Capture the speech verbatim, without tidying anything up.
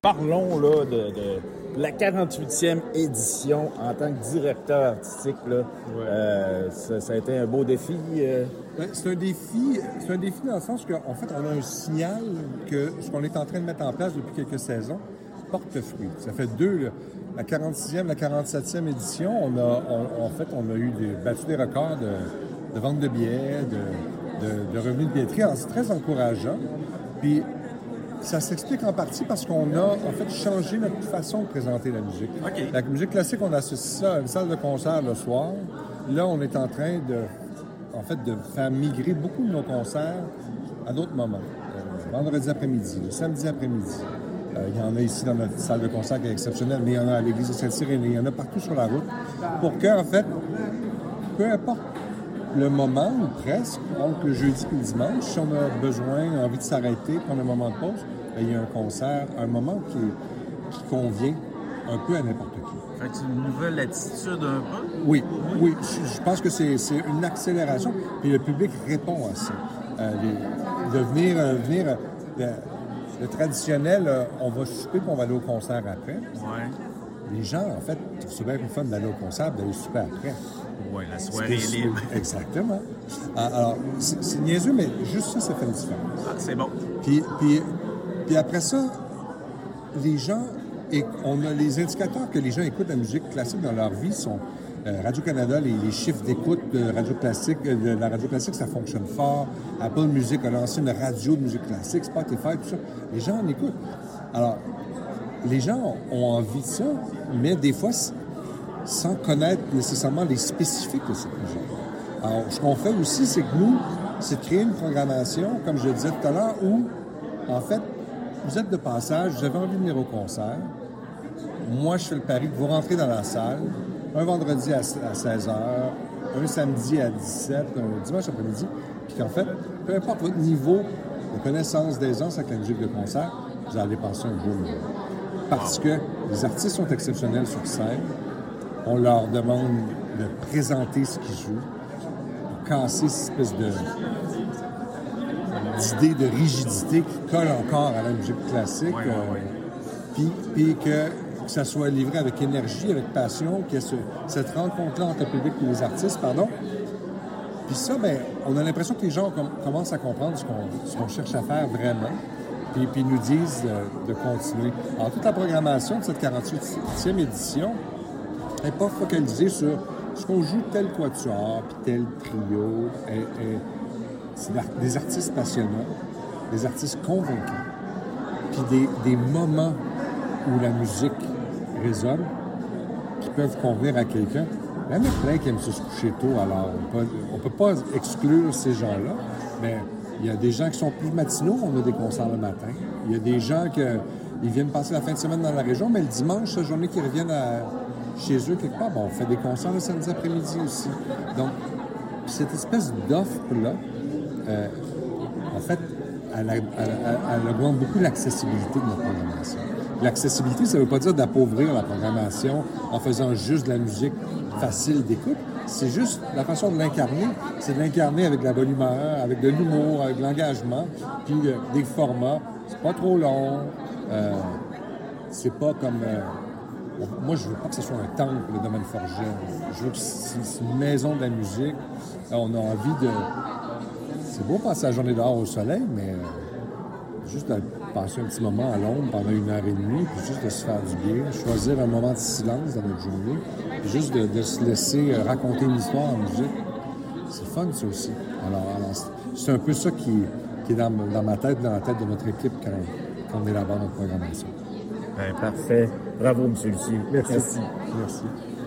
parlons là, de, de la quarante-huitième édition en tant que directeur artistique. Là, ouais. euh, ça, ça a été un beau défi. Euh... Ben, c'est un défi, c'est un défi dans le sens qu'en fait, on a un signal que ce qu'on est en train de mettre en place depuis quelques saisons porte fruit. Ça fait deux, là, la quarante-sixième, la quarante-septième édition, on a, on, en fait, on a eu des, battu des records de, de vente de billets, de, de, de revenus de billetterie. Alors, c'est très encourageant. Puis, ça s'explique en partie parce qu'on a, en fait, changé notre façon de présenter la musique. Okay. La musique classique, on associe ça à une salle de concert le soir. Là, on est en train de, en fait, de faire migrer beaucoup de nos concerts à d'autres moments. Euh, vendredi après-midi, le samedi après-midi. Euh, il y en a ici dans notre salle de concert qui est exceptionnelle, mais il y en a à l'église de Sainte-Cyrénée, il y en a partout sur la route. Pour que, en fait, peu importe le moment, ou presque, entre le jeudi et le dimanche, si on a besoin, envie de s'arrêter, prendre un moment de pause, bien, il y a un concert, un moment qui, qui convient un peu à n'importe qui. Fait que c'est une nouvelle attitude un peu? Oui, oui. Je, je pense que c'est, c'est une accélération, et le public répond à ça. Euh, les, de venir, euh, venir euh, le, le traditionnel, euh, on va souper puis on va aller au concert après. Ouais. Les gens, en fait, c'est bien plus fun d'aller au concert d'aller souper après. Oui, la soirée est libre. Exactement. Alors, c'est, c'est niaiseux, mais juste ça, ça fait une différence. Ah, c'est bon. Puis, puis, puis après ça, les gens, et on a les indicateurs que les gens écoutent la musique classique dans leur vie sont euh, Radio-Canada, les, les chiffres d'écoute de Radio Classique, de la Radio Classique, ça fonctionne fort. Apple Music a lancé une radio de musique classique, Spotify, tout ça. Les gens en écoutent. Alors, les gens ont envie de ça, mais des fois, sans connaître nécessairement les spécifiques de cette musique. Alors, ce qu'on fait aussi, c'est que nous, c'est de créer une programmation, comme je le disais tout à l'heure, où, en fait, vous êtes de passage, vous avez envie de venir au concert. Moi, je fais le pari que vous rentrez dans la salle, un vendredi à seize heures, un samedi à dix-sept heures, un dimanche après-midi, puis qu'en fait, peu importe votre niveau de connaissance d'aisance avec la musique de concert, vous allez passer un beau moment. Parce que les artistes sont exceptionnels sur scène. On leur demande de présenter ce qu'ils jouent, de casser cette espèce de, d'idée de rigidité qui colle encore à la musique classique. Ouais, ouais, ouais. Euh, puis, puis que, que ça soit livré avec énergie, avec passion, qu'il y ait ce, cette rencontre-là entre le public et les artistes, pardon. Puis ça, ben, on a l'impression que les gens com- commencent à comprendre ce qu'on, ce qu'on cherche à faire vraiment. Puis, puis nous disent de, de continuer. Alors, toute la programmation de cette quarante-huitième édition n'est pas focalisée sur ce qu'on joue tel quatuor, puis tel trio. Et, et c'est des artistes passionnants, des artistes convaincants, puis des, des moments où la musique résonne, qui peuvent convenir à quelqu'un. Il y en a plein qui aiment se coucher tôt, alors on ne peut pas exclure ces gens-là, mais il y a des gens qui sont plus matinaux, on a des concerts le matin. Il y a des gens qui viennent passer la fin de semaine dans la région, mais le dimanche, la journée qu'ils reviennent à, chez eux quelque part, bon, on fait des concerts le samedi après-midi aussi. Donc, cette espèce d'offre-là, euh, en fait, elle, elle, elle, elle augmente beaucoup l'accessibilité de notre programmation. L'accessibilité, ça ne veut pas dire d'appauvrir la programmation en faisant juste de la musique facile d'écoute. C'est juste la façon de l'incarner. C'est de l'incarner avec de la bonne humeur, avec de l'humour, avec de l'engagement, puis euh, des formats. C'est pas trop long. Euh, c'est pas comme... Euh, moi, je veux pas que ce soit un temple, le domaine Forget. Je veux que c'est une maison de la musique. On a envie de... C'est beau passer la journée dehors au soleil, mais euh, juste de passer un petit moment à l'ombre pendant une heure et demie, puis juste de se faire du bien, choisir un moment de silence dans notre journée, puis juste de, de se laisser raconter une histoire en musique. C'est fun, ça aussi. Alors, alors c'est un peu ça qui, qui est dans, dans ma tête, dans la tête de notre équipe quand, quand on élabore notre programmation. Ben, parfait. Bravo, M. Lucie. Merci. Merci. Merci.